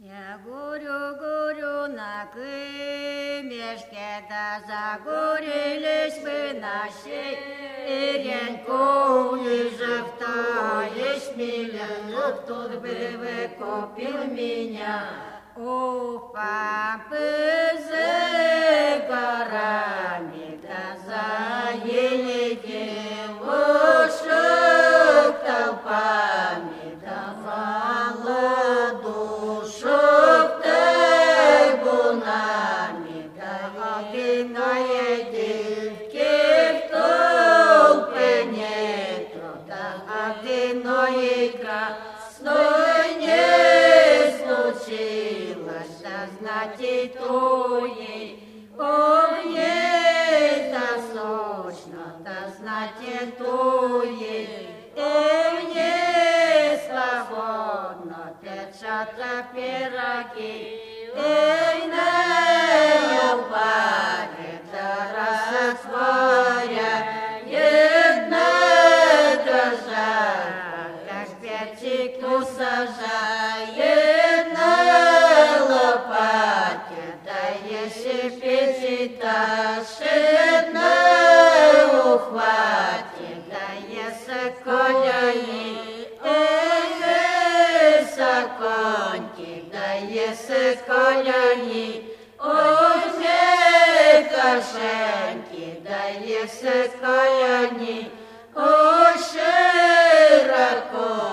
Я горю на камешке, да загорелись бы наши, и реньку ниже втаешь миля, но кто бы выкупил меня. У папы за горами, да за еле девушек толпами, давала душок табунами, да одиной девки в толпе нету, да одиной красной не случилось, да знать и то ей, о ей да сочно, да знать и то ей, ей свободно печатся пироги, ей на паре да растворя, jedna дрожа, как перчику сажа, jedna лопатя, да если печи ташина ухватит, да если коляни, саконки, да если коляни, ой, кошеньки, да если коляни, ой, широко.